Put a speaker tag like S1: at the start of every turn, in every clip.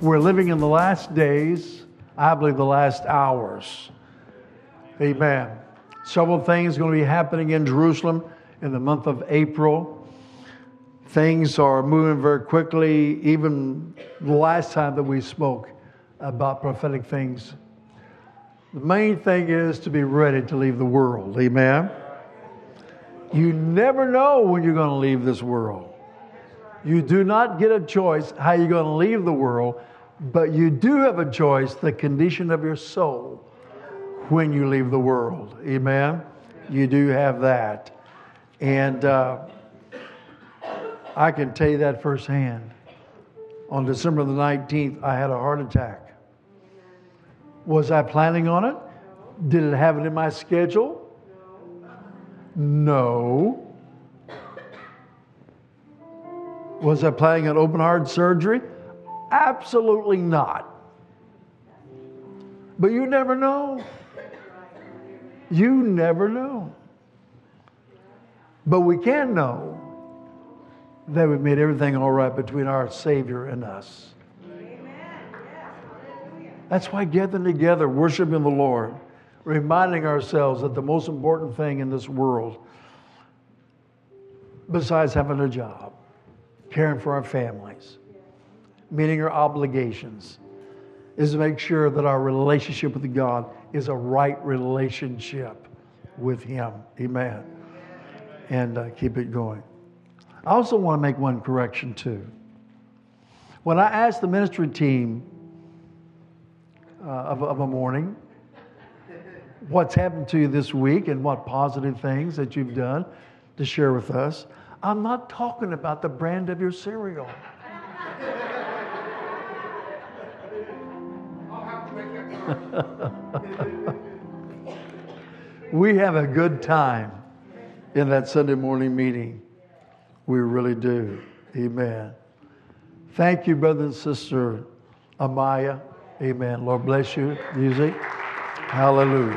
S1: We're living in the last days, I believe the last hours. Amen. Several things going to be happening in Jerusalem in the month of April. Things are moving very quickly, even the last time that we spoke about prophetic things. The main thing is to be ready to leave the world. Amen. You never know when you're going to leave this world. You do not get a choice how you're going to leave the world, but you do have a choice, the condition of your soul when you leave the world. Amen. You do have that. And I can tell you that firsthand. On December the 19th, I had a heart attack. Was I planning on it? Did it have it in my schedule? No. Was I planning on open heart surgery? Absolutely not. But you never know. You never know. But we can know that we've made everything all right between our Savior and us. That's why gathering together, worshiping the Lord, reminding ourselves that the most important thing in this world, besides having a job, caring for our families, meeting our obligations, is to make sure that our relationship with God is a right relationship with Him. Amen. And keep it going. I also want to make one correction too. When I asked the ministry team of a morning, what's happened to you this week and what positive things that you've done to share with us, I'm not talking about the brand of your cereal. We have a good time in that Sunday morning meeting. We really do. Amen. Thank you, brother and sister Amaya. Amen. Lord bless you. Music. Hallelujah.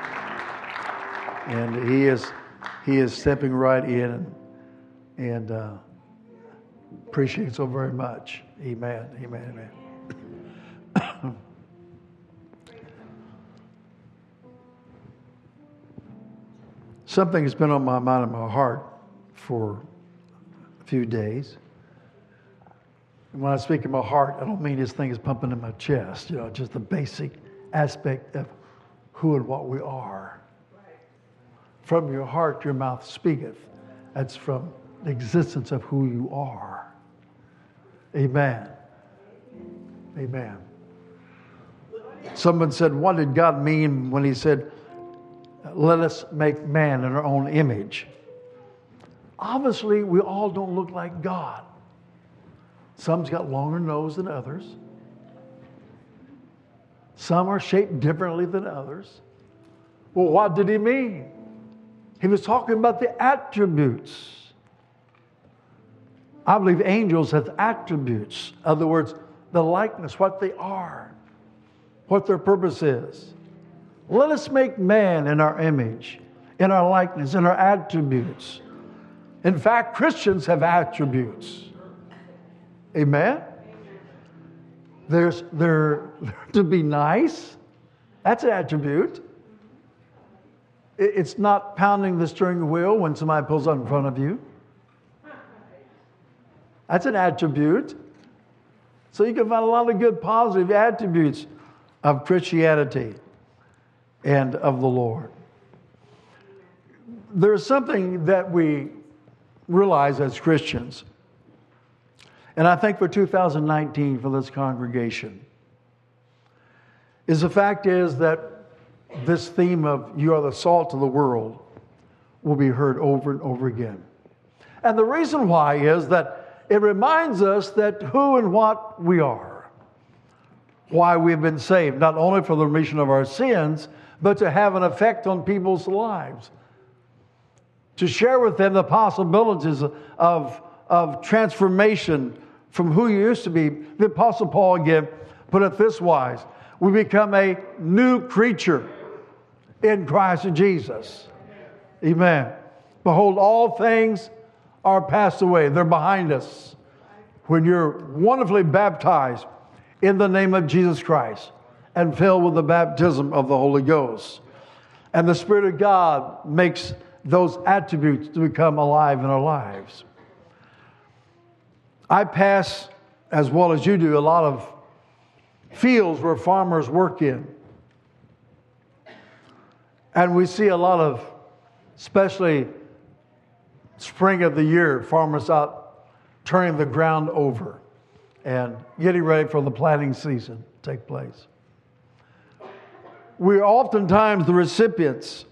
S1: And he is stepping right in and appreciate it so very much. Amen. Amen. Amen. Something has been on my mind and my heart for a few days. And when I speak of my heart, I don't mean this thing is pumping in my chest, just the basic aspect of who and what we are. From your heart, your mouth speaketh. That's from the existence of who you are. Amen. Amen. Someone said, what did God mean when He said, let us make man in our own image? Obviously, we all don't look like God. Some's got longer nose than others. Some are shaped differently than others. Well, what did He mean? He was talking about the attributes. I believe angels have attributes. In other words, the likeness, what they are, what their purpose is. Let us make man in our image, in our likeness, in our attributes. In fact, Christians have attributes. Amen? They're to be nice. That's an attribute. It's not pounding the steering wheel when somebody pulls up in front of you. That's an attribute. So you can find a lot of good positive attributes of Christianity and of the Lord. There's something that we realize as Christians, and I think for 2019 for this congregation, is the fact is that this theme of you are the salt of the world will be heard over and over again. And the reason why is that it reminds us that who and what we are, why we've been saved, not only for the remission of our sins, but to have an effect on people's lives. To share with them the possibilities of transformation from who you used to be. The Apostle Paul again put it this wise: we become a new creature in Christ Jesus. Amen. Behold, all things are passed away. They're behind us. When you're wonderfully baptized in the name of Jesus Christ and filled with the baptism of the Holy Ghost. And the Spirit of God makes those attributes to become alive in our lives. I pass, as well as you do, a lot of fields where farmers work in. And we see a lot of, especially spring of the year, farmers out turning the ground over and getting ready for the planting season to take place. We're oftentimes the recipients.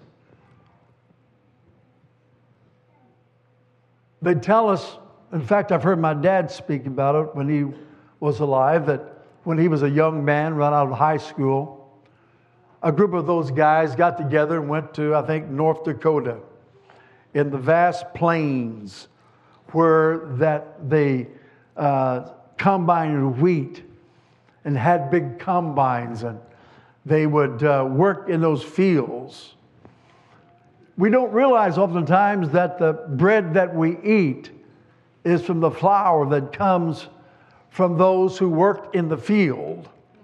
S1: They tell us, in fact, I've heard my dad speak about it when he was alive, that when he was a young man, right out of high school, a group of those guys got together and went to, I think, North Dakota in the vast plains where that they combined wheat and had big combines, and they would work in those fields. We don't realize oftentimes that the bread that we eat is from the flour that comes from those who worked in the field,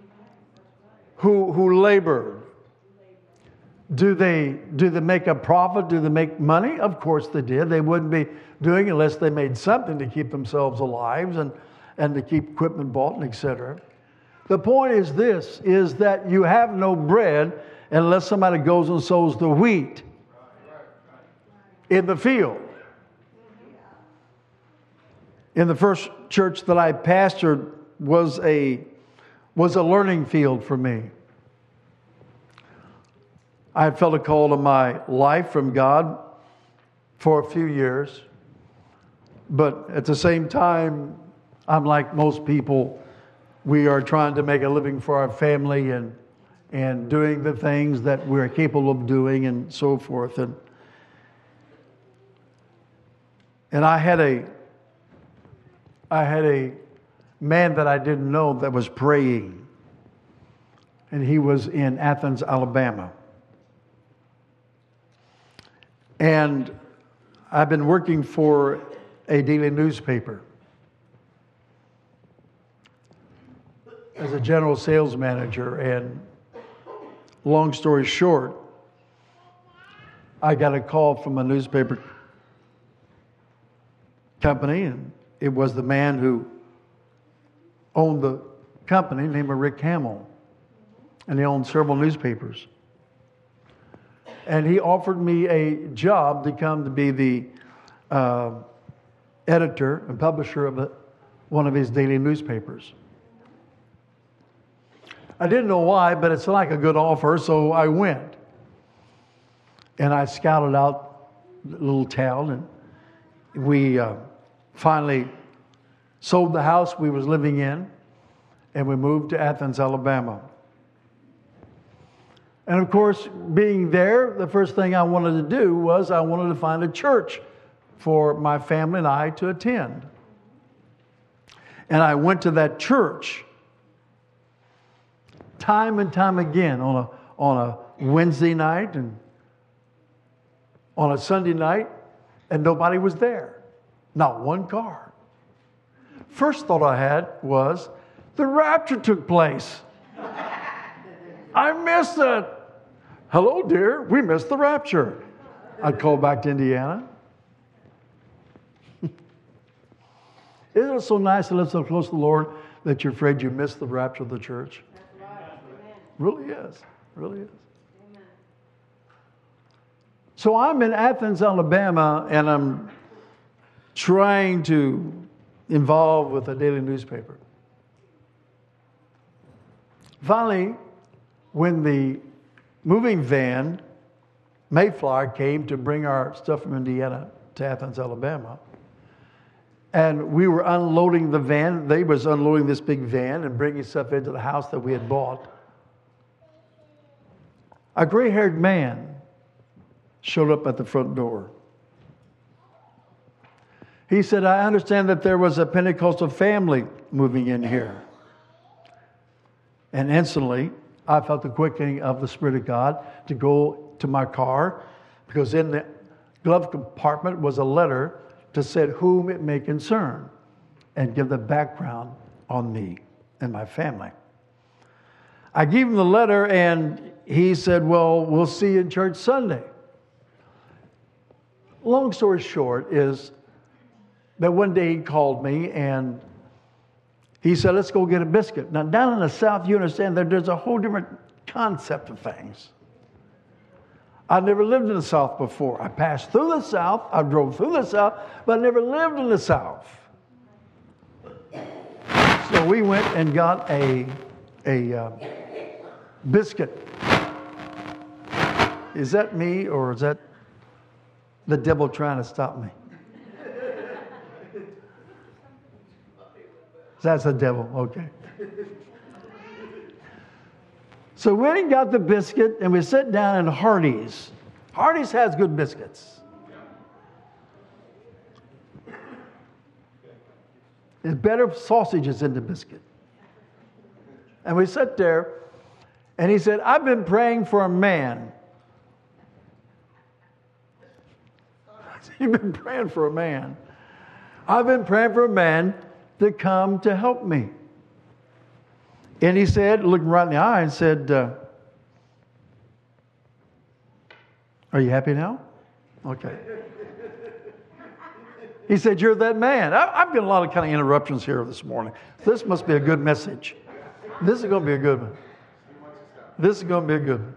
S1: who labored. Do they make a profit? Do they make money? Of course they did. They wouldn't be doing it unless they made something to keep themselves alive and to keep equipment bought and etc. The point is this, is that you have no bread unless somebody goes and sows the wheat in the field. In the first church that I pastored was a learning field for me. I had felt a call to my life from God for a few years. But at the same time, I'm like most people. We are trying to make a living for our family and doing the things that we're capable of doing and so forth. And I had a man that I didn't know that was praying. And he was in Athens, Alabama. And I've been working for a daily newspaper as a general sales manager. And long story short, I got a call from a newspaper company, and it was the man who owned the company, named Rick Hamill, and he owned several newspapers. And he offered me a job to come to be the editor and publisher of one of his daily newspapers. I didn't know why, but it's like a good offer, so I went. And I scouted out the little town, and we finally sold the house we was living in, and we moved to Athens, Alabama. And of course, being there, the first thing I wanted to do was I wanted to find a church for my family and I to attend. And I went to that church time and time again on a Wednesday night and on a Sunday night, and nobody was there. Not one car. First thought I had was, the rapture took place. I missed it. Hello, dear. We missed the rapture. I'd call back to Indiana. Isn't it so nice to live so close to the Lord that you're afraid you missed the rapture of the church? That's right. Really is. Really is. Amen. So I'm in Athens, Alabama, and I'm trying to involve with a daily newspaper. Finally, when the moving van, Mayflower, came to bring our stuff from Indiana to Athens, Alabama, and we were unloading the van, they was unloading this big van and bringing stuff into the house that we had bought, a gray-haired man showed up at the front door. He said, I understand that there was a Pentecostal family moving in here. And instantly, I felt the quickening of the Spirit of God to go to my car, because in the glove compartment was a letter to say whom it may concern and give the background on me and my family. I gave him the letter, and he said, well, we'll see you in church Sunday. Long story short is that one day he called me, and he said, let's go get a biscuit. Now, down in the South, you understand that there's a whole different concept of things. I never lived in the South before. I passed through the South. I drove through the South, but I never lived in the South. So we went and got a biscuit. Is that me, or is that the devil trying to stop me? That's the devil. Okay. So we went and got the biscuit, and we sit down in Hardee's. Hardee's has good biscuits. There's better sausages in the biscuit. And we sat there, and he said, I've been praying for a man. I said, you've been praying for a man? I've been praying for a man to come to help me. And he said, looking right in the eye, and said, are you happy now? Okay. He said, you're that man. I've got a lot of kind of interruptions here this morning. This must be a good message. This is going to be a good one. This is going to be a good one.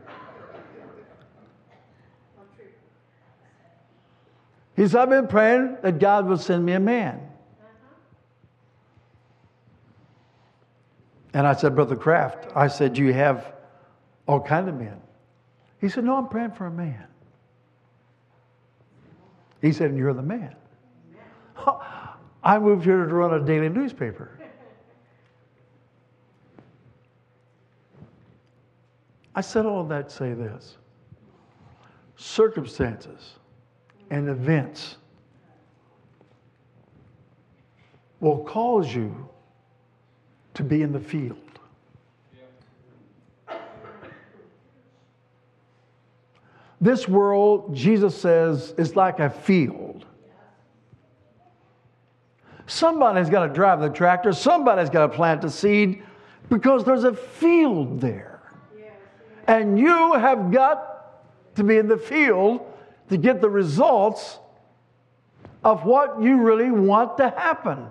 S1: He said, I've been praying that God would send me a man. And I said, Brother Kraft, I said, you have all kinds of men. He said, no, I'm praying for a man. He said, and you're the man. I moved here to run a daily newspaper. I said all of that to say this. Circumstances and events will cause you to be in the field. This world, Jesus says, is like a field. Somebody's got to drive the tractor. Somebody's got to plant the seed because there's a field there. And you have got to be in the field to get the results of what you really want to happen.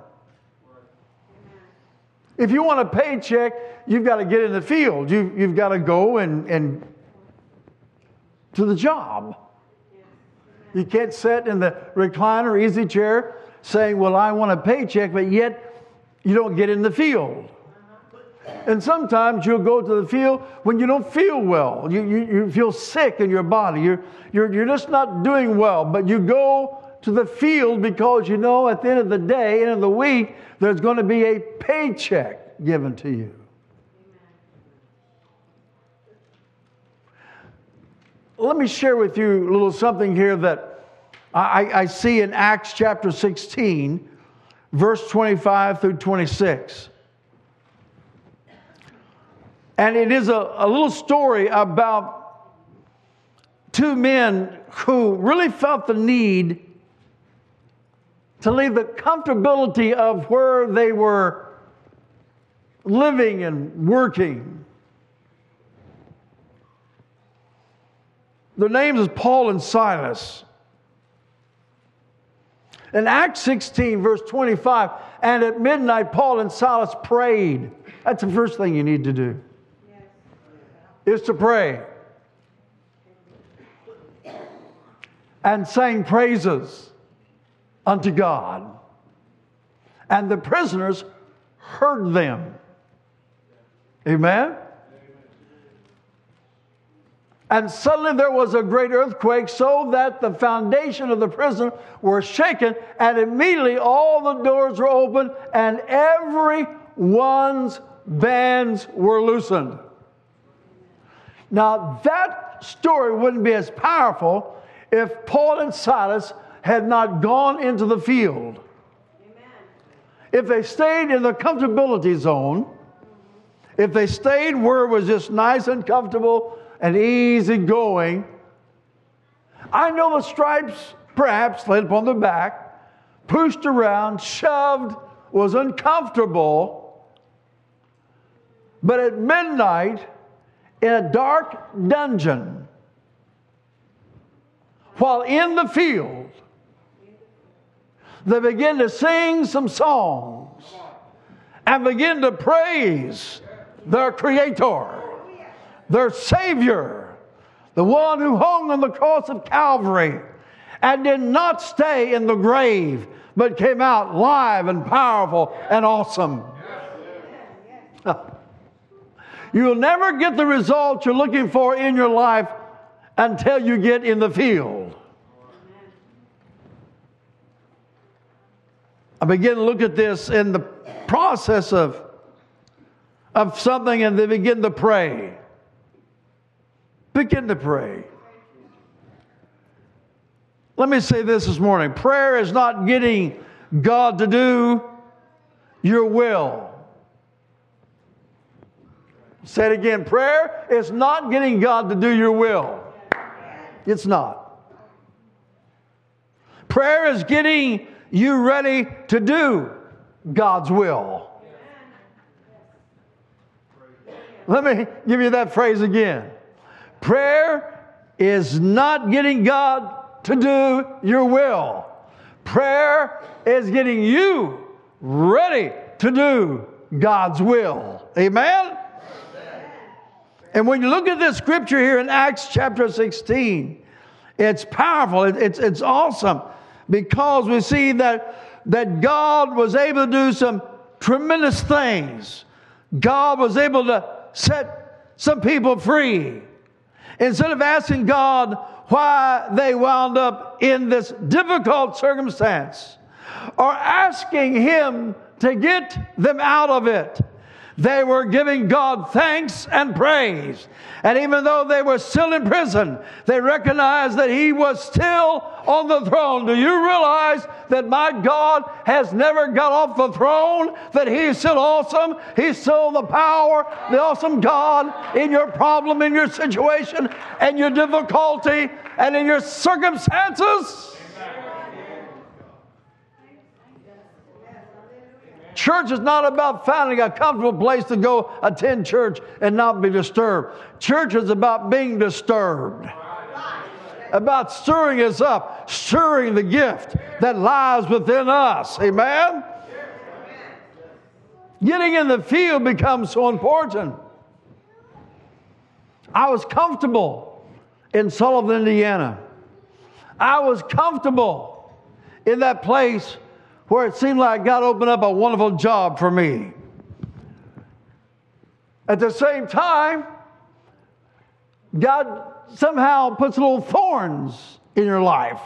S1: If you want a paycheck, you've got to get in the field. You've got to go and to the job. You can't sit in the recliner, easy chair, saying, well, I want a paycheck, but yet you don't get in the field. And sometimes you'll go to the field when you don't feel well. You feel sick in your body. You're just not doing well. But you go to the field because you know at the end of the day, end of the week, there's going to be a paycheck given to you. Let me share with you a little something here that I see in Acts chapter 16, verse 25 through 26. And it is a little story about two men who really felt the need to leave the comfortability of where they were living and working. Their names is Paul and Silas. In Acts 16, verse 25, and at midnight, Paul and Silas prayed. That's the first thing you need to do, is to pray. And sang praises unto God. And the prisoners heard them. Amen? And suddenly there was a great earthquake, so that the foundation of the prison were shaken, and immediately all the doors were opened, and everyone's bands were loosened. Now that story wouldn't be as powerful if Paul and Silas had not gone into the field. Amen. If they stayed in the comfortability zone, if they stayed where it was just nice and comfortable and easy going, I know the stripes perhaps laid upon the back, pushed around, shoved, was uncomfortable. But at midnight, in a dark dungeon while in the field, they begin to sing some songs and begin to praise their Creator, their Savior, the one who hung on the cross of Calvary and did not stay in the grave, but came out live and powerful and awesome. You'll never get the results you're looking for in your life until you get in the field. I begin to look at this in the process of something, and they begin to pray. Begin to pray. Let me say this morning. Prayer is not getting God to do your will. Say it again. Prayer is not getting God to do your will. It's not. Prayer is getting you ready to do God's will. Let me give you that phrase again. Prayer is not getting God to do your will. Prayer is getting you ready to do God's will. Amen? And when you look at this scripture here in Acts chapter 16, it's powerful. It's awesome, because we see that God was able to do some tremendous things. God was able to set some people free. Instead of asking God why they wound up in this difficult circumstance, or asking Him to get them out of it, they were giving God thanks and praise. And even though they were still in prison, they recognized that He was still on the throne. Do you realize that my God has never got off the throne? That He's still awesome? He's still the power, the awesome God in your problem, in your situation, and your difficulty, and in your circumstances? Church is not about finding a comfortable place to go attend church and not be disturbed. Church is about being disturbed. About stirring us up, stirring the gift that lies within us. Amen? Getting in the field becomes so important. I was comfortable in Sullivan, Indiana. I was comfortable in that place where it seemed like God opened up a wonderful job for me. At the same time, God somehow puts little thorns in your life.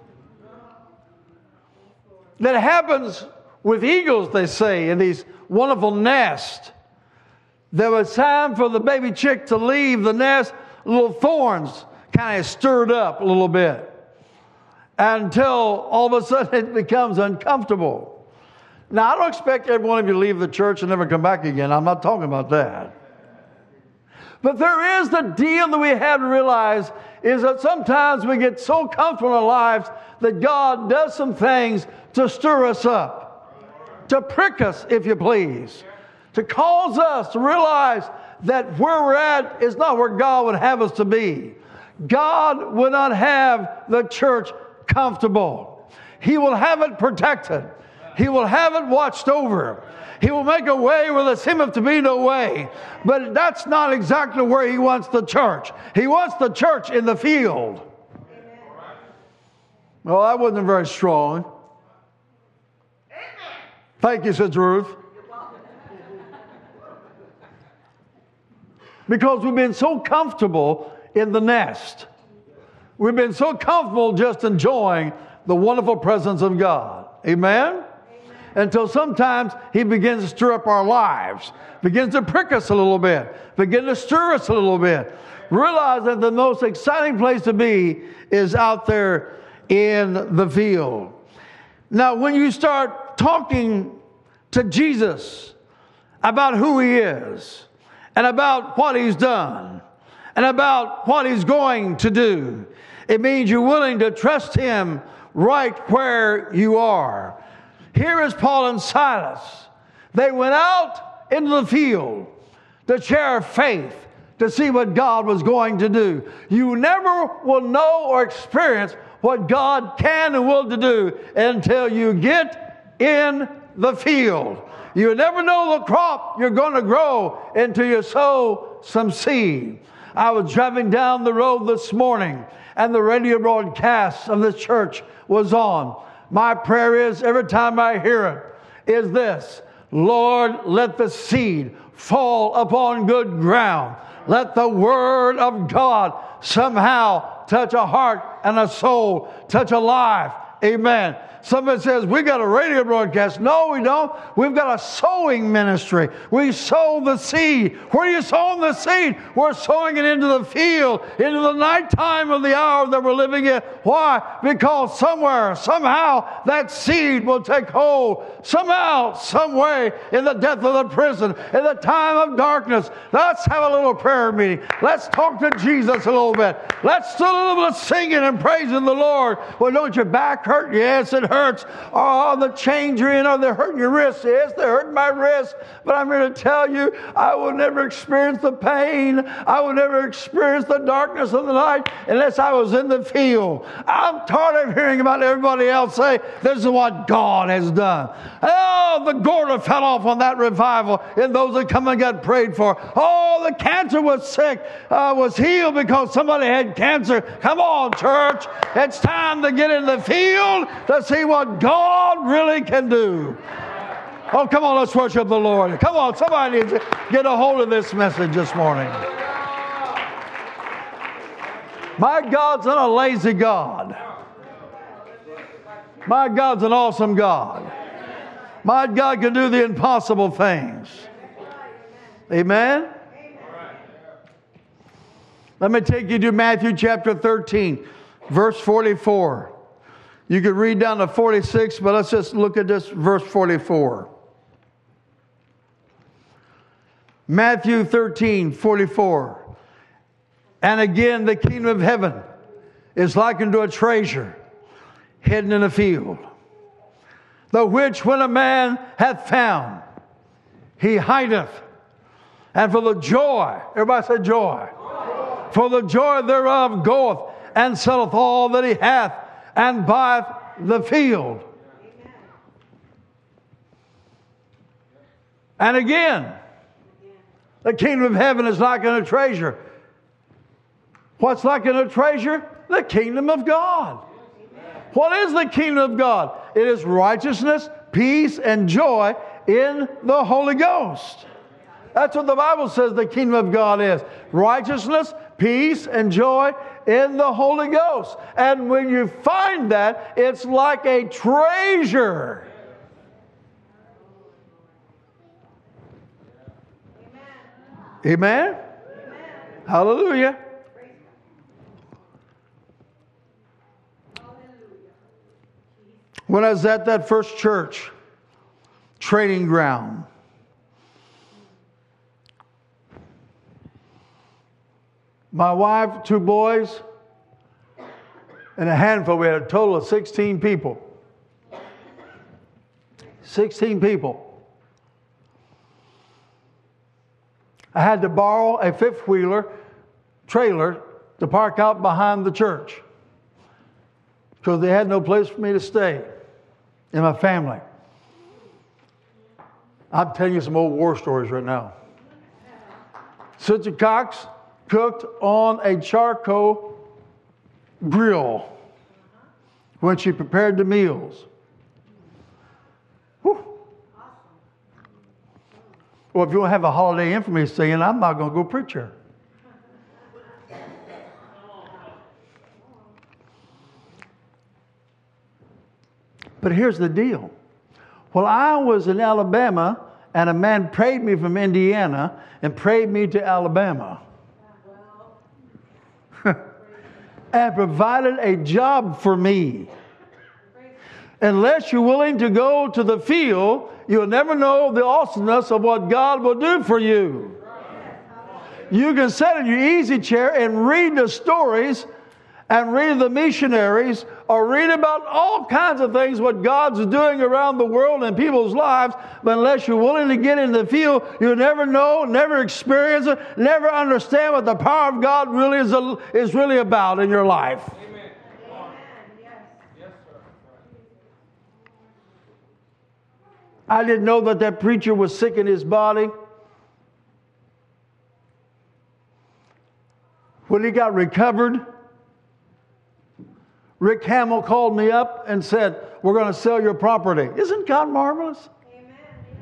S1: That happens with eagles, they say, in these wonderful nests. There was time for the baby chick to leave the nest, little thorns kind of stirred up a little bit, until all of a sudden it becomes uncomfortable. Now, I don't expect every one of you to leave the church and never come back again. I'm not talking about that. But there is the deal that we have to realize is that sometimes we get so comfortable in our lives that God does some things to stir us up, to prick us, if you please, to cause us to realize that where we're at is not where God would have us to be. God would not have the church comfortable. He will have it protected. He will have it watched over. He will make a way where there seemeth to be no way. But that's not exactly where He wants the church. He wants the church in the field. Amen. Well, that wasn't very strong. Amen. Thank you, Sister Ruth. Because we've been so comfortable in the nest. We've been so comfortable just enjoying the wonderful presence of God. Amen? Until sometimes He begins to stir up our lives, begins to prick us a little bit, begins to stir us a little bit. Realize that the most exciting place to be is out there in the field. Now, when you start talking to Jesus about who He is, and about what He's done, and about what He's going to do, it means you're willing to trust Him right where you are. Here is Paul and Silas. They went out into the field to share faith, to see what God was going to do. You never will know or experience what God can and will to do until you get in the field. You never know the crop you're going to grow until you sow some seed. I was driving down the road this morning, and the radio broadcast of this church was on. My prayer is, every time I hear it, is this: Lord, let the seed fall upon good ground. Let the Word of God somehow touch a heart and a soul, touch a life. Amen. Somebody says, we got a radio broadcast. No, we don't. We've got a sowing ministry. We sow the seed. Where are you sowing the seed? We're sowing it into the field, into the nighttime of the hour that we're living in. Why? Because somewhere, somehow, that seed will take hold. Somehow, some way, in the depth of the prison, in the time of darkness. Let's have a little prayer meeting. Let's talk to Jesus a little bit. Let's do a little bit of singing and praising the Lord. Well, don't your back hurt? Yes, it hurts. Oh, the chains you're in, they're hurting your wrists. Yes, they're hurting my wrists. But I'm here to tell you, I will never experience the pain. I will never experience the darkness of the night unless I was in the field. I'm tired of hearing about everybody else say, this is what God has done. Oh, the Gorda fell off on that revival and those that come and got prayed for. Oh, the cancer was sick, was healed because somebody had cancer. Come on, church. It's time to get in the field to see what God really can do. Oh, come on, let's worship the Lord. Come on, somebody needs to get a hold of this message this morning. My God's not a lazy God. My God's an awesome God. My God can do the impossible things. Amen? Let me take you to Matthew chapter 13, verse 44. You could read down to 46, but let's just look at this verse 44. Matthew 13, 44. And again, the kingdom of heaven is likened to a treasure hidden in a field, the which when a man hath found, he hideth. And for the joy, everybody say joy. For the joy thereof goeth and selleth all that he hath, and buyeth the field. Amen. And again, the kingdom of heaven is like a treasure. What's like a treasure? The kingdom of God. Amen. What is the kingdom of God? It is righteousness, peace, and joy in the Holy Ghost. That's what the Bible says the kingdom of God is. Righteousness, peace, and joy in the Holy Ghost. And when you find that, it's like a treasure. Amen? Amen? Hallelujah. When I was at that first church, training ground, my wife, 2 boys, and a handful. We had a total of 16 people. 16 people. I had to borrow a 5th-wheeler trailer to park out behind the church because they had no place for me to stay and my family. I'm telling you some old war stories right now. Sister Cox cooked on a charcoal grill when she prepared the meals. Whew. Well, if you don't have a holiday in for me singing, I'm not going to go preach here. But here's the deal. While I was in Alabama, and a man prayed me from Indiana and prayed me to Alabama, and provided a job for me. Unless you're willing to go to the field, you'll never know the awesomeness of what God will do for you. You can sit in your easy chair and read the stories and read the missionaries or read about all kinds of things, what God's doing around the world in people's lives, but unless you're willing to get in the field, you'll never know, never experience it, never understand what the power of God really is really about in your life.
S2: Amen. Yes, sir.
S1: I didn't know that preacher was sick in his body. When he got recovered, Rick Hamill called me up and said, "We're going to sell your property." Isn't God marvelous?
S3: Amen.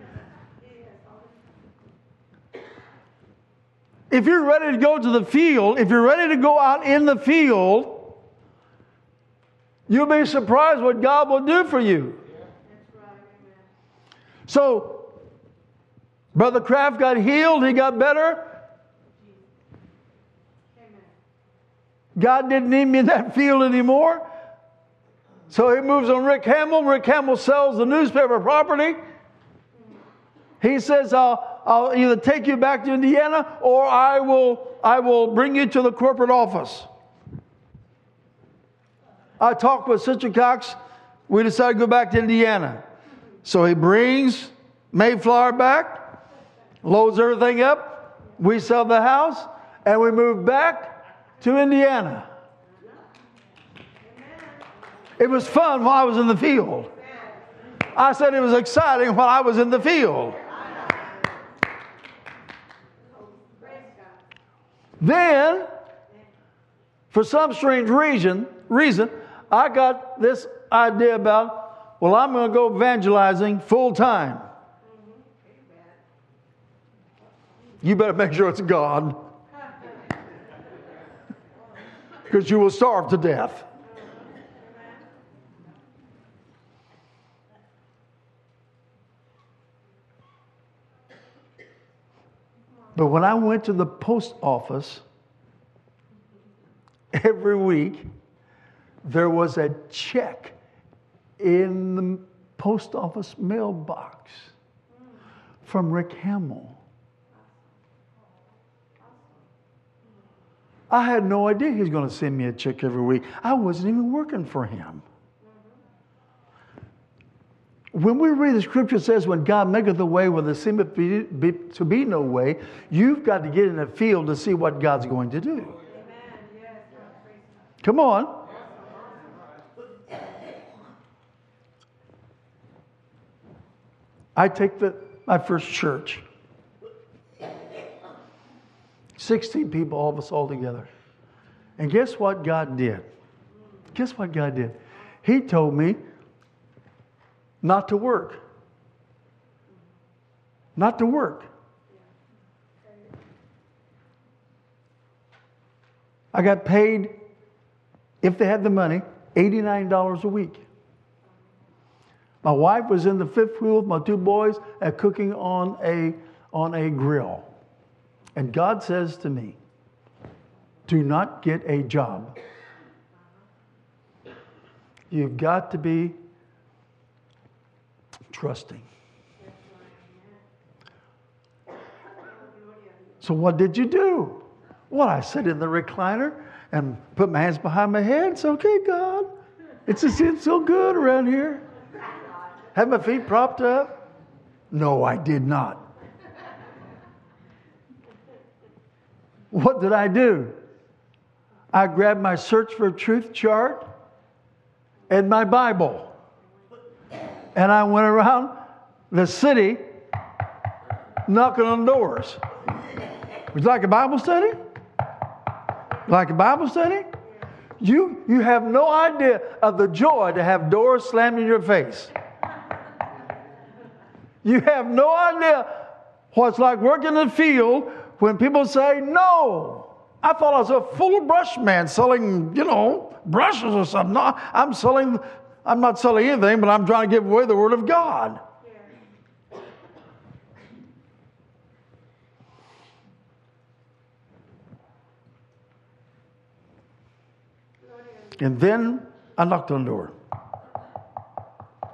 S1: If you're ready to go to the field, if you're ready to go out in the field, you'll be surprised what God will do for you.
S3: That's right. Amen.
S1: So, Brother Kraft got healed. He got better.
S3: Amen.
S1: God didn't need me in that field anymore. So he moves on Rick Hamill. Rick Hamill sells the newspaper property. He says, I'll either take you back to Indiana or I will bring you to the corporate office. I talked with Sister Cox. We decided to go back to Indiana. So he brings Mayflower back, loads everything up. We sell the house and we move back to Indiana. It was fun while I was in the field. I said it was exciting while I was in the field. Then, for some strange reason, I got this idea about, well, I'm going to go evangelizing full time. You better make sure it's God, because you will starve to death. But when I went to the post office, every week there was a check in the post office mailbox from Rick Hamill. I had no idea he was going to send me a check every week. I wasn't even working for him. When we read the scripture, it says, when God maketh the way where there seemeth to be no way, you've got to get in the field to see what God's going to do.
S3: Amen. Yes.
S1: Come on. I take my first church. 16 people, all of us all together. And guess what God did? Guess what God did? He told me not to work. Not to work. I got paid, if they had the money, $89 a week. My wife was in the fifth wheel with my two boys and cooking on a grill. And God says to me, do not get a job. You've got to be trusting. So what did you do? Well, I sat in the recliner and put my hands behind my head. It's okay, God. It's so good around here. Had my feet propped up? No, I did not. What did I do? I grabbed my Search for Truth chart and my Bible. And I went around the city knocking on doors. Would you like a Bible study? Like a Bible study? You have no idea of the joy to have doors slammed in your face. You have no idea what it's like working in the field when people say, no. I thought I was a full brush man selling, brushes or something. No, I'm not selling anything, but I'm trying to give away the Word of God. And then I knocked on the door.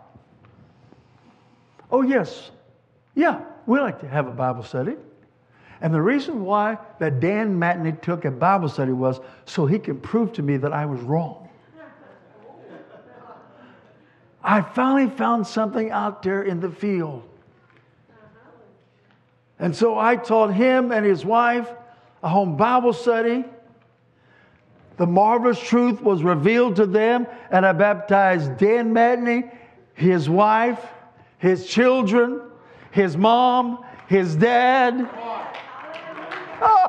S1: Oh, yes. Yeah, we like to have a Bible study. And the reason why that Dan Matney took a Bible study was so he could prove to me that I was wrong. I finally found something out there in the field. And so I taught him and his wife a home Bible study. The marvelous truth was revealed to them, and I baptized Dan Matney, his wife, his children, his mom, his dad. Oh.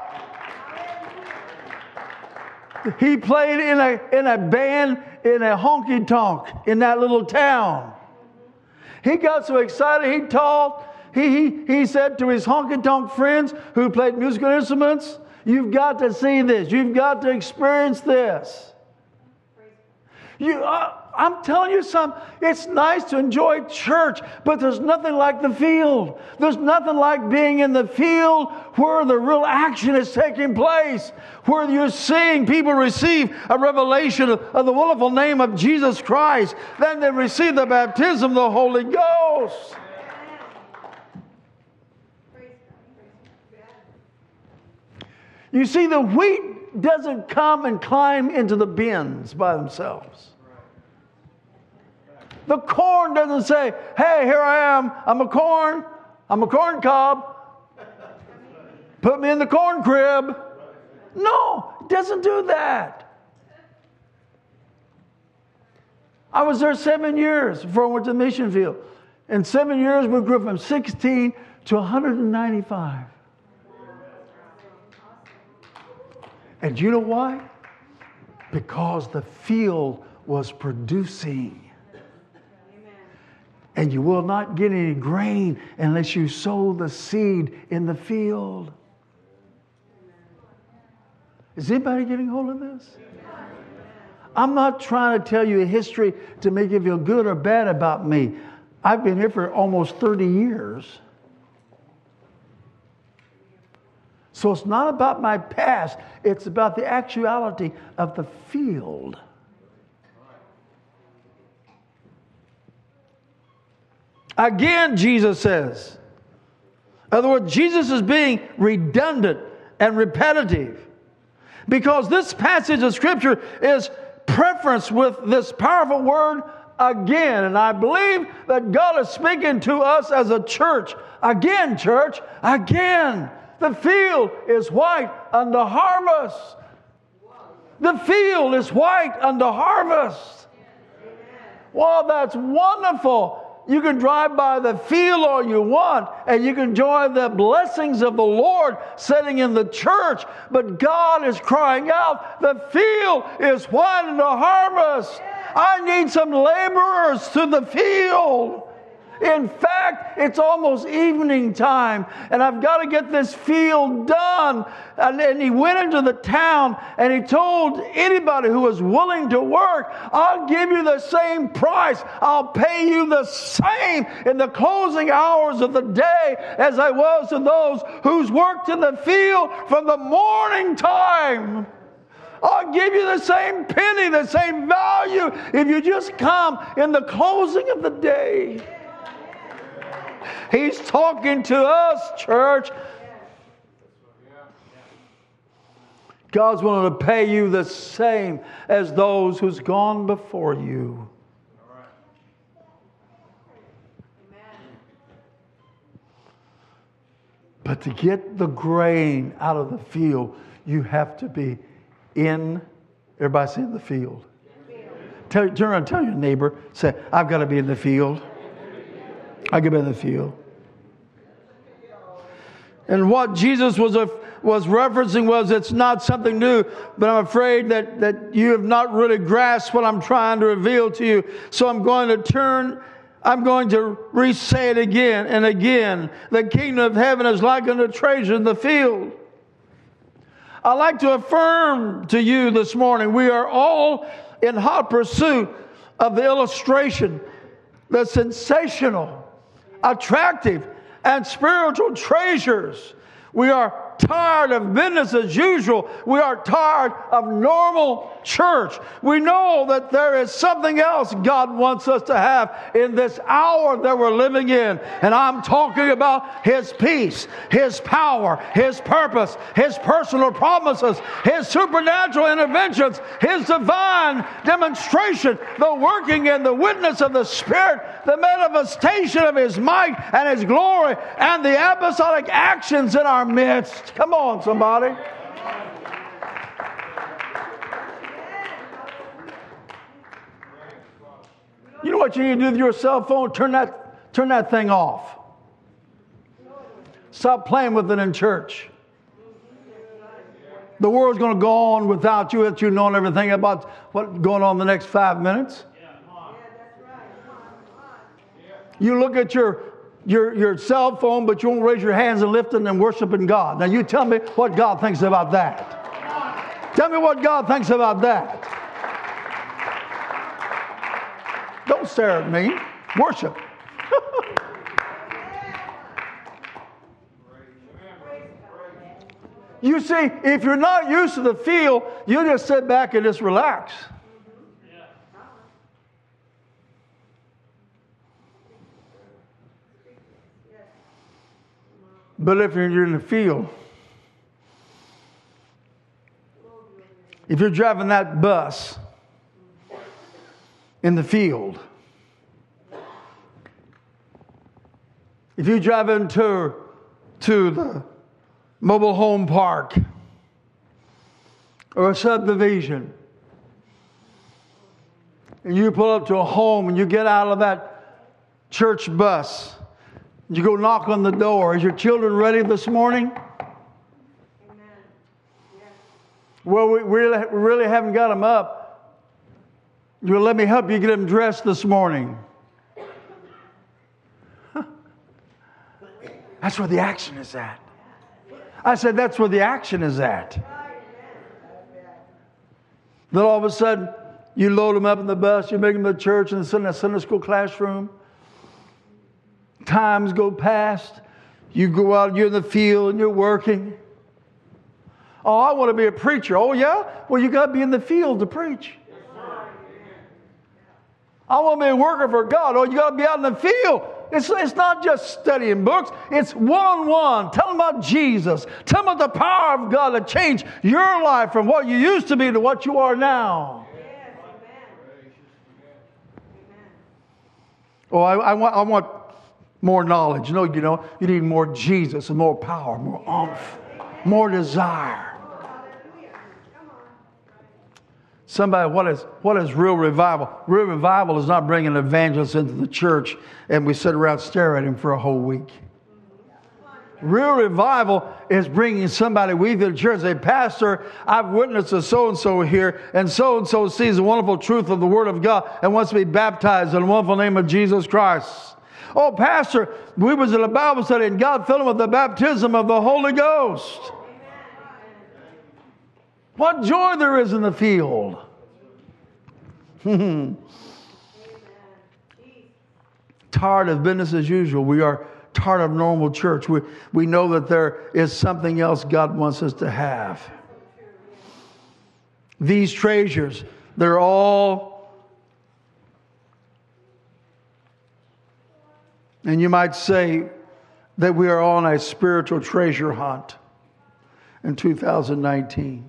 S1: He played in a band in a honky tonk in that little town. He got so excited, he taught. He said to his honky tonk friends who played musical instruments, "You've got to see this. You've got to experience this." I'm telling you something. It's nice to enjoy church, but there's nothing like the field. There's nothing like being in the field where the real action is taking place, where you're seeing people receive a revelation of the wonderful name of Jesus Christ. Then they receive the baptism of the Holy Ghost. You see, the wheat doesn't come and climb into the bins by themselves. The corn doesn't say, "Hey, here I am. I'm a corn cob. Put me in the corn crib." No, it doesn't do that. I was there 7 years before I went to the mission field. In 7 years, we grew from 16 to 195. And do you know why? Because the field was producing. And you will not get any grain unless you sow the seed in the field. Is anybody getting hold of this? I'm not trying to tell you a history to make you feel good or bad about me. I've been here for almost 30 years. So it's not about my past. It's about the actuality of the field. Again, Jesus says. In other words, Jesus is being redundant and repetitive, because this passage of Scripture is preference with this powerful word, again. And I believe that God is speaking to us as a church. Again, church, again. The field is white unto harvest. The field is white unto harvest. Well, that's wonderful. You can drive by the field all you want, and you can enjoy the blessings of the Lord sitting in the church. But God is crying out, the field is white unto harvest. I need some laborers to the field. In fact, it's almost evening time, and I've got to get this field done. And he went into the town, and he told anybody who was willing to work, "I'll give you the same price. I'll pay you the same in the closing hours of the day as I was to those who's worked in the field from the morning time. I'll give you the same penny, the same value, if you just come in the closing of the day." He's talking to us, church. God's willing to pay you the same as those who's gone before you. But to get the grain out of the field, you have to be in, everybody say in the field. Turn around, tell your neighbor, say, "I've got to be in the field. I get in the field." And what Jesus was referencing was, it's not something new, but I'm afraid that you have not really grasped what I'm trying to reveal to you. So I'm going to re-say it again and again. The kingdom of heaven is like unto treasure in the field. I'd like to affirm to you this morning, we are all in hot pursuit of the illustration, the sensational, attractive, and spiritual treasures. We are tired of business as usual. We are tired of normal church. We know that there is something else God wants us to have in this hour that we're living in. And I'm talking about His peace, His power, His purpose, His personal promises, His supernatural interventions, His divine demonstration, the working and the witness of the Spirit, the manifestation of His might and His glory, and the apostolic actions in our midst. Come on, somebody. You know what you need to do with your cell phone? Turn that thing off. Stop playing with it in church. The world's going to go on without you, that you knowing everything about what's going on in the next 5 minutes. You look at your cell phone, but you won't raise your hands and lift it and worshiping God. Now you tell me what God thinks about that. Tell me what God thinks about that. Don't stare at me. Worship. You see, if you're not used to the feel, you just sit back and just relax. But if you're in the field, if you're driving that bus in the field, if you drive into the mobile home park or a subdivision, and you pull up to a home and you get out of that church bus, you go knock on the door. Is your children ready this morning?
S3: Amen. Yes.
S1: Well, we really haven't got them up. You'll let me help you get them dressed this morning. That's where the action is at. I said, that's where the action is at. Then all of a sudden, you load them up in the bus, you make them to church and send a Sunday school classroom. Times go past. You go out, you're in the field and you're working. Oh, I want to be a preacher. Oh, yeah? Well, you got to be in the field to preach. I want to be a worker for God. Oh, you got to be out in the field. It's not just studying books. It's one-on-one. Tell them about Jesus. Tell them about the power of God to change your life from what you used to be to what you are now.
S3: Yes. Amen.
S1: Oh, I want more knowledge. No, you need more Jesus and more power, more oomph, more desire. Somebody, what is real revival? Real revival is not bringing evangelists into the church and we sit around and stare at him for a whole week. Real revival is bringing somebody with you to the church. Say, Pastor, I've witnessed a so-and-so here, and so-and-so sees the wonderful truth of the Word of God and wants to be baptized in the wonderful name of Jesus Christ. Oh, Pastor, we was at a Bible study and God filled him with the baptism of the Holy Ghost. What joy there is in the field. Tired of business as usual. We are tired of normal church. We know that there is something else God wants us to have. These treasures, they're all, and you might say that we are on a spiritual treasure hunt in 2019.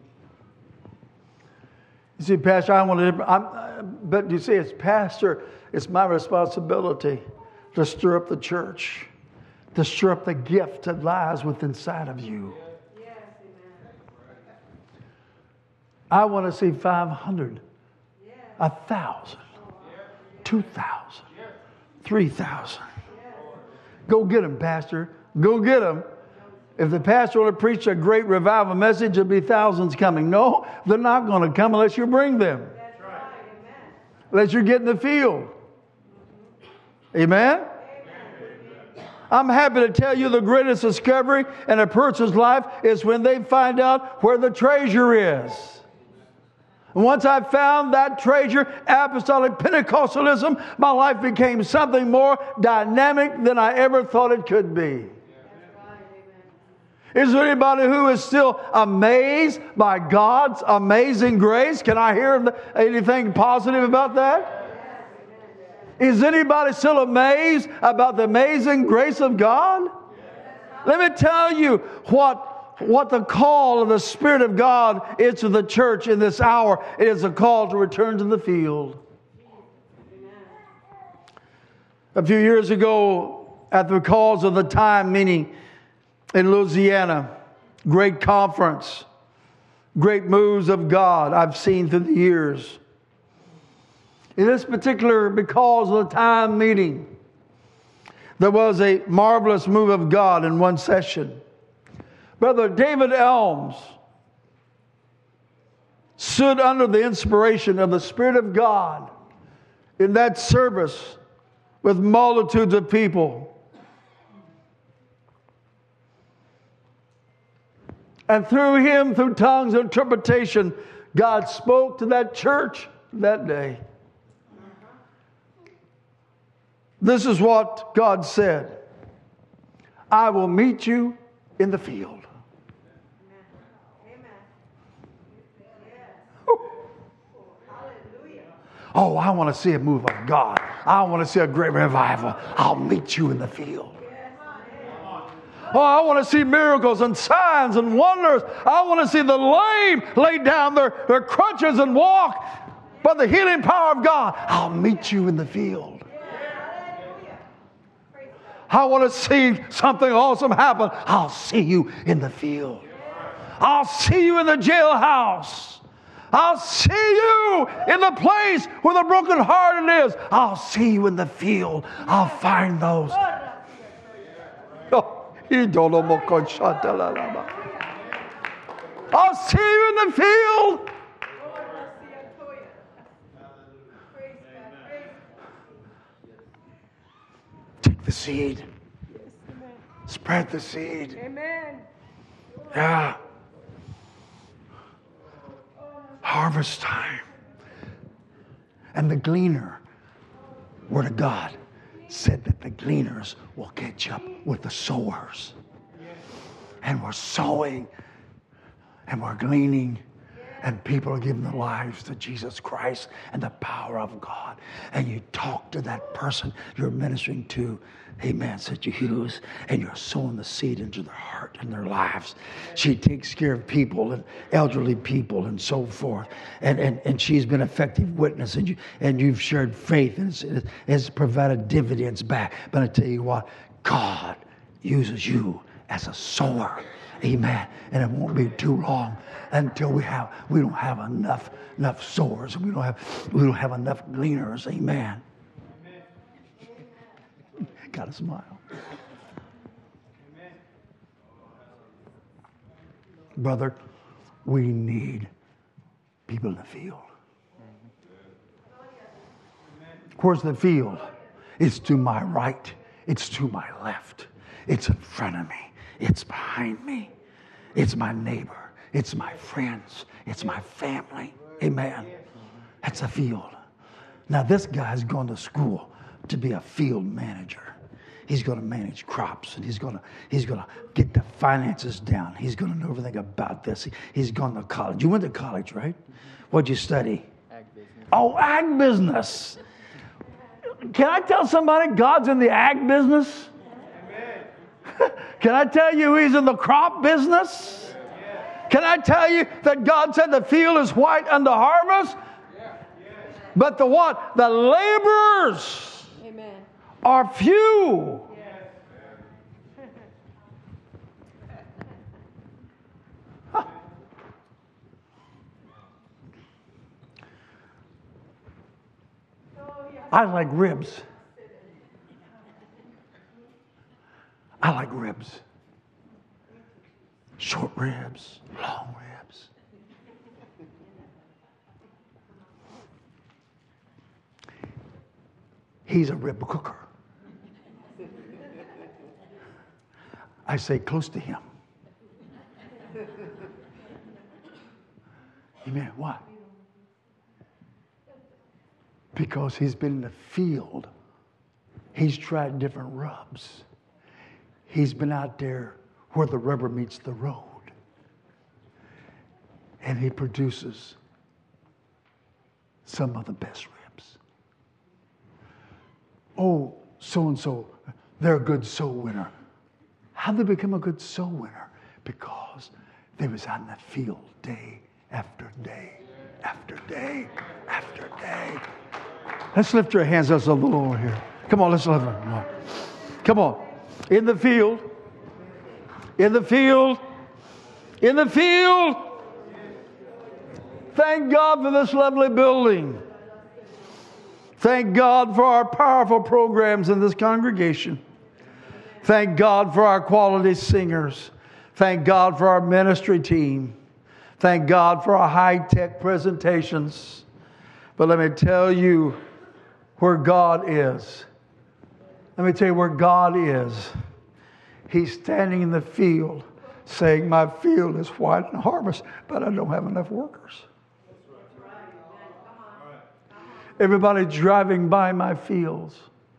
S1: You see, Pastor, but you see, as pastor, it's my responsibility to stir up the church, to stir up the gift that lies within inside of you.
S3: Yes, amen.
S1: I want to see 500, 1,000, 2,000, 3,000. Go get them, Pastor. Go get them. If the pastor would have preached a great revival message, there'd be thousands coming. No, they're not going to come unless you bring them.
S3: That's right. Amen.
S1: Unless you get in the field. Amen? I'm happy to tell you the greatest discovery in a person's life is when they find out where the treasure is. And once I found that treasure, apostolic Pentecostalism, my life became something more dynamic than I ever thought it could be. Is there anybody who is still amazed by God's amazing grace? Can I hear anything positive about that? Is anybody still amazed about the amazing grace of God? Let me tell you what the call of the Spirit of God is to the church in this hour. It is a call to return to the field. A few years ago, at the Calls of the Time meeting in Louisiana, great conference, great moves of God I've seen through the years. In this particular Because of the Time meeting, there was a marvelous move of God in one session. Brother David Elms stood under the inspiration of the Spirit of God in that service with multitudes of people. And through him, through tongues and interpretation, God spoke to that church that day. This is what God said. I will meet you in the field. Oh, I want to see a move of God. I want to see a great revival. I'll meet you in the field. Oh, I want to see miracles and signs and wonders. I want to see the lame lay down their crutches and walk by the healing power of God. I'll meet you in the field. I want to see something awesome happen. I'll see you in the field. I'll see you in the jailhouse. I'll see you in the place where the brokenhearted is. I'll see you in the field. I'll find those. I'll see you in the field. Take the seed. Spread the seed.
S3: Amen.
S1: Yeah. Harvest time. And the gleaner, Word of God, said that the gleaners will catch up with the sowers. And we're sowing and we're gleaning. And people are giving their lives to Jesus Christ and the power of God. And you talk to that person you're ministering to, amen, Sister Hughes, and you're sowing the seed into their heart and their lives. She takes care of people and elderly people and so forth. And she's been an effective witness, and you've shared faith, and it's provided dividends back. But I tell you what, God uses you as a sower. Amen. And it won't be too long until we don't have enough sowers. We don't have enough gleaners. Amen. Got to smile. Amen. Brother, we need people in the field. Where's the field? It's to my right. It's to my left. It's in front of me. It's behind me. It's my neighbor. It's my friends. It's my family. Amen. That's a field. Now this guy's going to school to be a field manager. He's going to manage crops, and he's going to get the finances down. He's going to know everything about this. He's gone to college. You went to college, right? What'd you study?
S2: Ag business.
S1: Oh, ag business. Can I tell somebody God's in the ag business? Can I tell you he's in the crop business? Can I tell you that God said the field is white unto harvest? But the what? The laborers are few. Huh. I like ribs. I like ribs. Short ribs, long ribs. He's a rib cooker. I say close to him. Amen. Why? Because he's been in the field. He's tried different rubs. He's been out there where the rubber meets the road. And he produces some of the best ribs. Oh, so-and-so, they're a good soul winner. How did they become a good soul winner? Because they was out in the field day after day after day after day. Let's lift your hands up a little over here. Come on, let's lift them. Come on. In the field. In the field. In the field. Thank God for this lovely building. Thank God for our powerful programs in this congregation. Thank God for our quality singers. Thank God for our ministry team. Thank God for our high-tech presentations. But let me tell you where God is. Let me tell you where God is. He's standing in the field saying, my field is white and harvest, but I don't have enough workers. Everybody driving by my fields.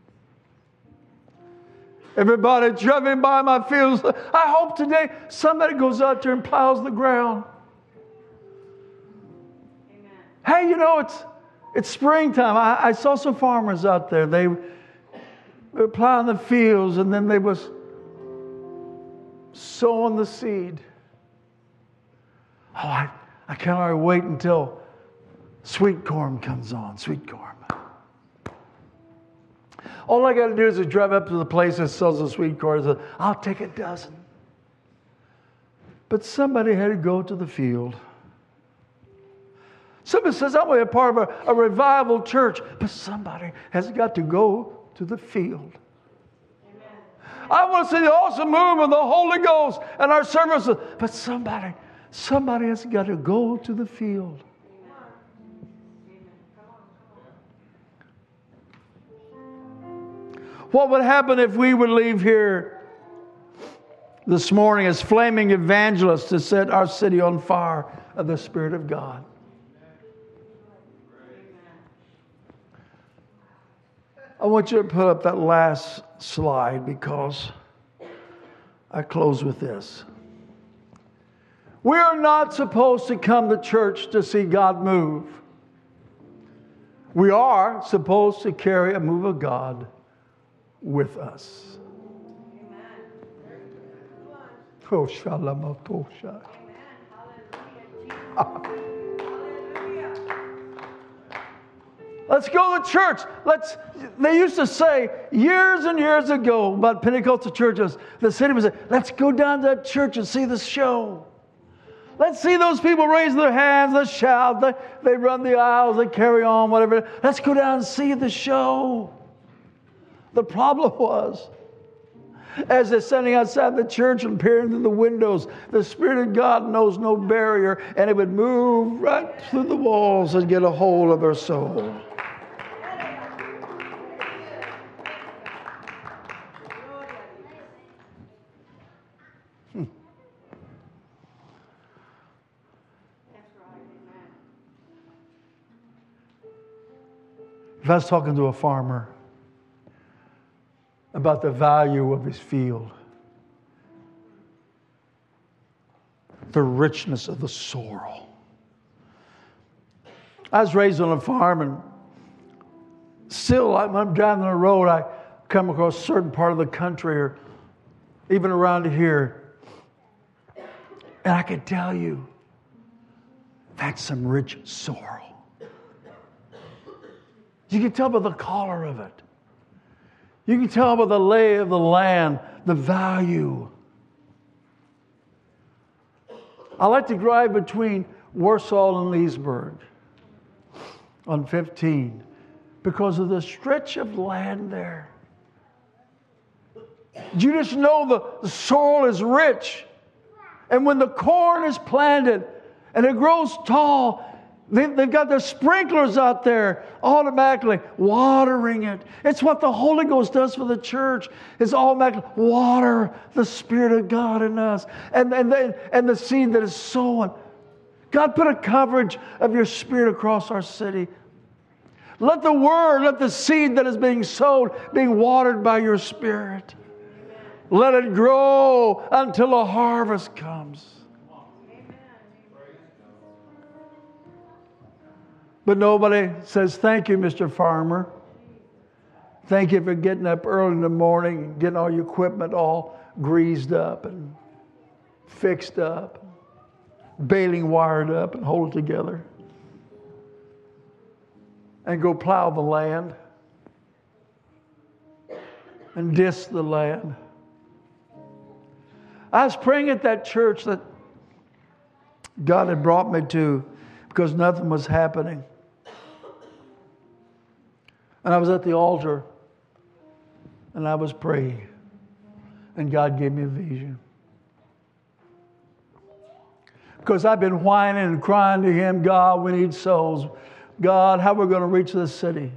S1: Everybody driving by my fields. I hope today somebody goes out there and plows the ground. Amen. Hey, you know, it's springtime. I saw some farmers out there. They were plowing the fields, and then they was sowing the seed. Oh, I can't hardly wait until sweet corn comes on. Sweet corn. All I got to do is drive up to the place that sells the sweet corn and say, I'll take a dozen. But somebody had to go to the field. Somebody says, I'm going to be a part of a revival church. But somebody has got to go to the field. Amen. I want to see the awesome move of the Holy Ghost and our services. But somebody has got to go to the field. What would happen if we would leave here this morning as flaming evangelists to set our city on fire of the Spirit of God? I want you to put up that last slide because I close with this. We are not supposed to come to church to see God move. We are supposed to carry a move of God with us. Oh, Shalamatosha. Let's go to church. They used to say years and years ago about Pentecostal churches, the city would say, let's go down to that church and see the show. Let's see those people raise their hands, let's shout, they run the aisles, they carry on, whatever. Let's go down and see the show. The problem was, as they're standing outside the church and peering through the windows, the Spirit of God knows no barrier, and it would move right through the walls and get a hold of their soul. If I was talking to a farmer about the value of his field, the richness of the soil. I was raised on a farm, and still, when I'm driving the road, I come across a certain part of the country, or even around here, and I can tell you, that's some rich soil. You can tell by the color of it. You can tell by the lay of the land, the value. I like to drive between Warsaw and Leesburg on 15 because of the stretch of land there. You just know the soil is rich. And when the corn is planted and it grows tall, they've got their sprinklers out there automatically watering it. It's what the Holy Ghost does for the church. It's automatically water the Spirit of God in us. And the seed that is sown. God, put a coverage of your Spirit across our city. Let the word, let the seed that is being sowed, being watered by your Spirit. Let it grow until a harvest comes. But nobody says, thank you, Mr. Farmer. Thank you for getting up early in the morning and getting all your equipment all greased up and fixed up, baling wired up and hold it together. And go plow the land and disc the land. I was praying at that church that God had brought me to because nothing was happening. And I was at the altar and I was praying. And God gave me a vision. Because I've been whining and crying to Him, God, we need souls. God, how are we going to reach this city?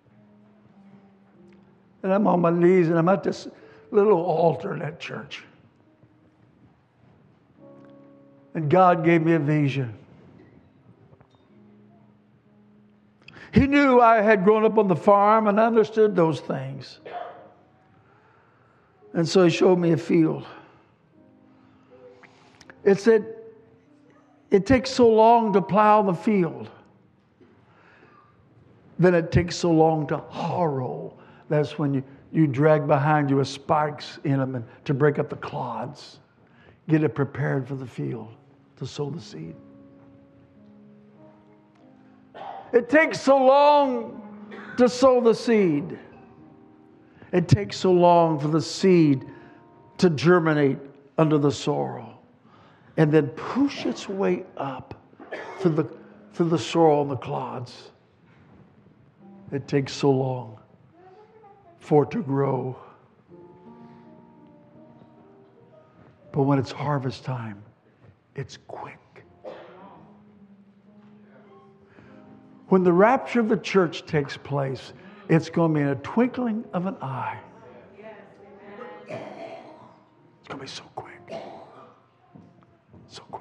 S1: And I'm on my knees and I'm at this little altar in that church. And God gave me a vision. He knew I had grown up on the farm and understood those things. And so He showed me a field. It said, it takes so long to plow the field. Then it takes so long to harrow. That's when you drag behind you with spikes in them and to break up the clods. Get it prepared for the field to sow the seed. It takes so long to sow the seed. It takes so long for the seed to germinate under the soil and then push its way up through the soil and the clods. It takes so long for it to grow. But when it's harvest time, it's quick. When the rapture of the church takes place, it's going to be in a twinkling of an eye. It's going to be so quick. So quick.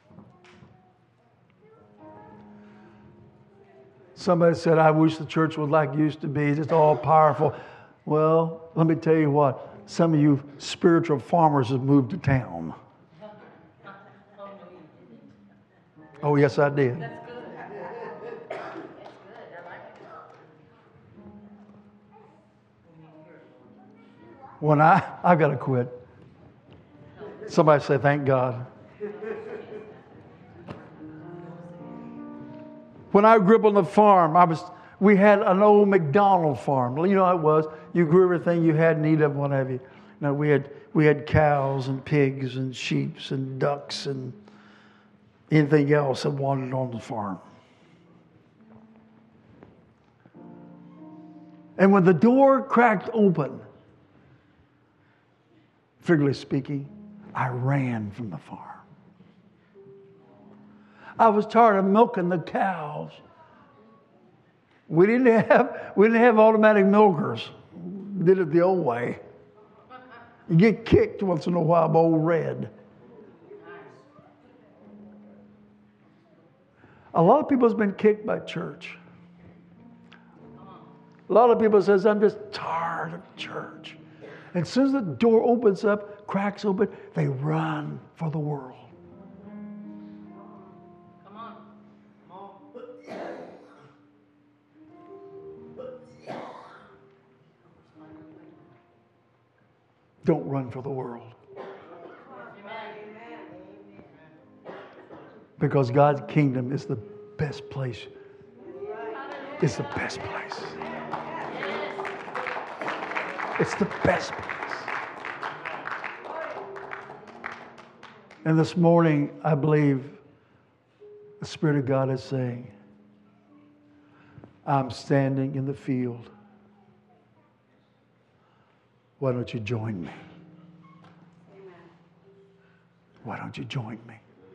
S1: Somebody said, I wish the church was like it used to be, just all powerful. Well, let me tell you what. Some of you spiritual farmers have moved to town. Oh, yes, I did. When I've got to quit. Somebody say, thank God. When I grew up on the farm, we had an old McDonald farm. You know how it was. You grew everything you had need of, what have you. Now we had cows and pigs and sheep and ducks and anything else that wandered on the farm. And when the door cracked open, figuratively speaking, I ran from the farm. I was tired of milking the cows. We didn't have automatic milkers. We did it the old way. You get kicked once in a while by old Red. A lot of people has been kicked by church. A lot of people says, I'm just tired of church. And as soon as the door opens up, cracks open, they run for the world.
S2: Come on. Come on.
S1: Don't run for the world. Because God's kingdom is the best place. It's the best place. It's the best place. And this morning, I believe the Spirit of God is saying, I'm standing in the field. Why don't you join me? Why don't you join me?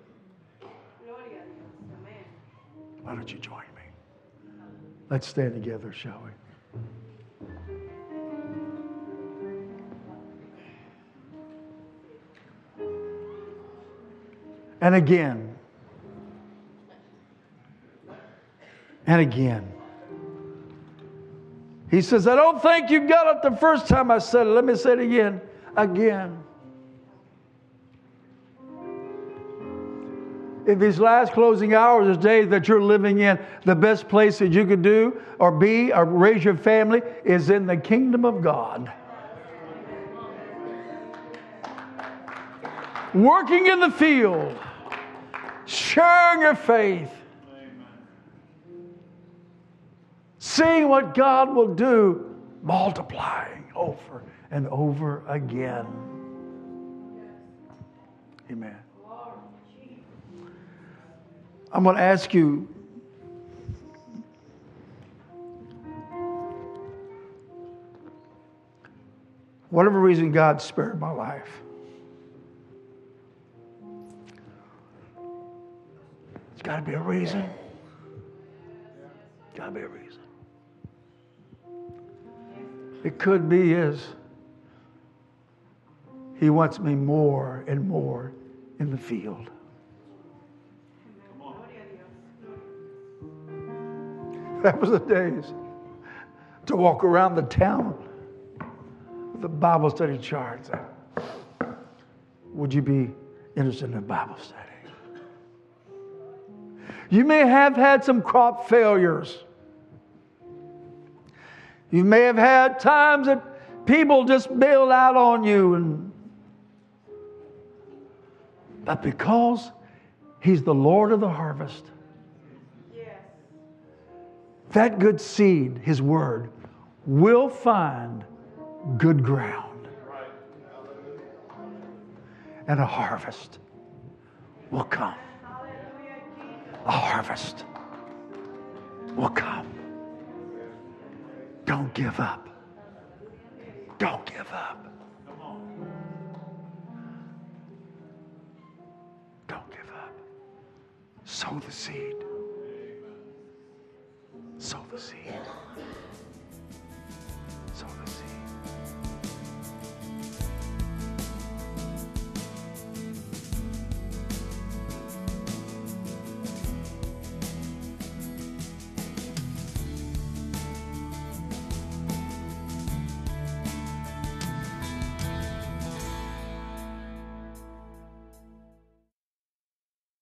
S1: Why don't you join me? Let's stand together, shall we? And again. And again. He says, I don't think you got it the first time I said it. Let me say it again. again. In these last closing hours of days that you're living in, the best place that you could do or be or raise your family is in the kingdom of God. Working in the field, sharing your faith, seeing what God will do, multiplying over and over again. Amen. I'm going to ask you, whatever reason God spared my life, there's got to be a reason. Got to be a reason. It could be is He wants me more and more in the field. That was the days to walk around the town with a Bible study chart. Would you be interested in a Bible study? You may have had some crop failures. You may have had times that people just bailed out on you. But because He's the Lord of the harvest, that good seed, His word, will find good ground. And a harvest will come. A harvest will come. Don't give up. Don't give up. Don't give up. Sow the seed. Sow the seed.